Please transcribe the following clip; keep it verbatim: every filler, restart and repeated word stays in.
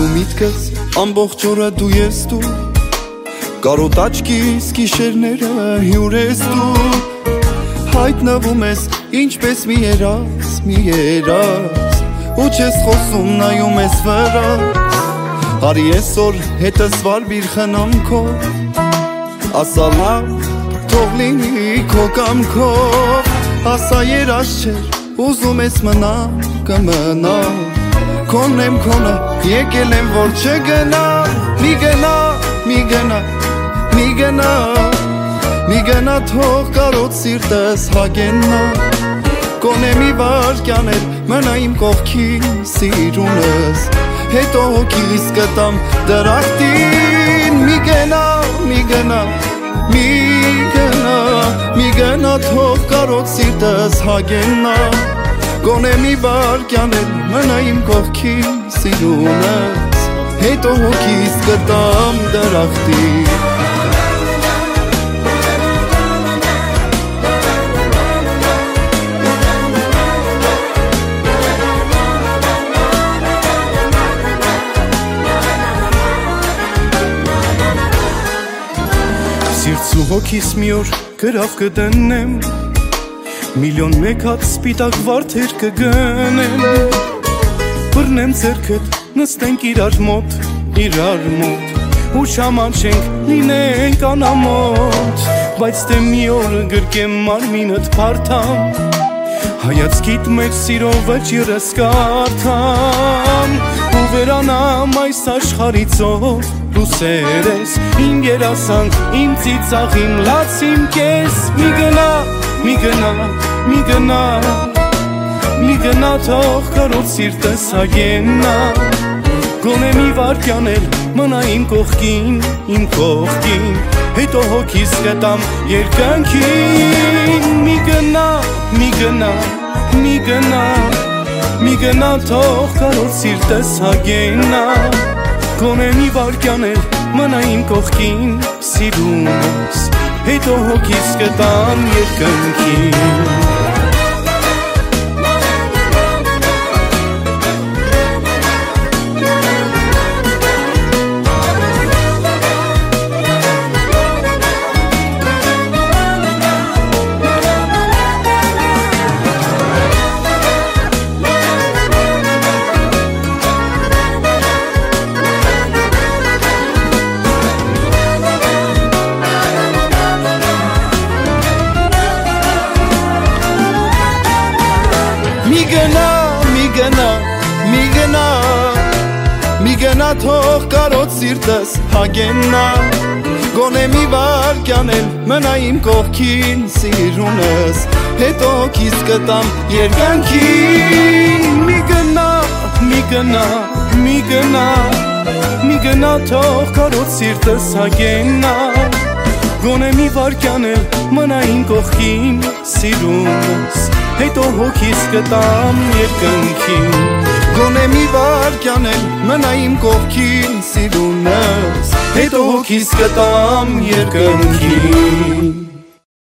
Դու միտքս ամբողջ օրը դու ես դու Կարոտ աչքիս գիշերները հյուր ես դու Հայտնվում ես ինչպես մի երաս, մի երաս Ու չես խոսում նայում ես վրաս Արի այսօր հետս վարվիր խնամքով Ասա լավ թող լինի քո կամքով Ասա երաս չէր ուզում ես մնա կմնա Քոնն եմ քոնը եկել եմ որ չգնա Մի գնա, մի գնա, մի գնա Մի գնա թող կարոտ սիրտս հագենա Կոնե մի վարկյան էլ մնա իմ կողքին սիրունս Հետո հոգիս կտամ դրախտին Մի գնա, մի գնա, մի գնա Մի գնա թող կարոտ սիրտս հագենա Կոնե մի վարկյան էլ մնա իմ կողքին սիրունս Հետո հոգիս կտամ դրախտին Սիրծու հոգիս մի օր գրավ կդնեմ Միլիոն մեկ հատ սպիտակ վարդեր կգնեմ Բռնեմ ձեռքդ նստենք իրար մոտ, իրար մոտ Ու շամանչենք լինենք անամոտ Բայց դե մի օր գրկեմ մարմինդ պարդամ Հայացքիդ մեջ սիրով վճիրս կարդամ Ու վերանամ այս աշխարհիցով Դու սեր ես, իմ երասանք, իմ ծիծաղ, իմ լաց, իմ կես Մի գնա, մի գնա, մի գնա Մի գնա թող կարոտ սիրտս հագենա Գոնե մի վարկյան էլ մնա իմ կողքին, իմ կողքին Հետո հոգիս կտամ երկնքին Մի գնա, մի գնա, մի գնա Մի գնա թող կարոտ սիրտս հագենա Գոնե մի վարկյան էլ մնա իմ կողքին սիրունս Հետո հոգիս կտամ երկնքին Մի գնա, մի գնա, մի գնա Մի գնա թող կարոտ սիրտս հագենա Գոնե մի վարկյան էլ մնա իմ կողքին սիրունս Հետո հոգիս կտամ երկնքին Մի գնա, մի գնա, մի գնա Մի գնա թող կարոտ սիրտս հագենա Գոնե մի վարկյան էլ մնա իմ կողքին սիրունս Հետո հոգիս կտամ երկնքին Գոնե մի վարկյան էլ մնա իմ կողքին սիրունս Հետո հոգիս կտամ երկնքին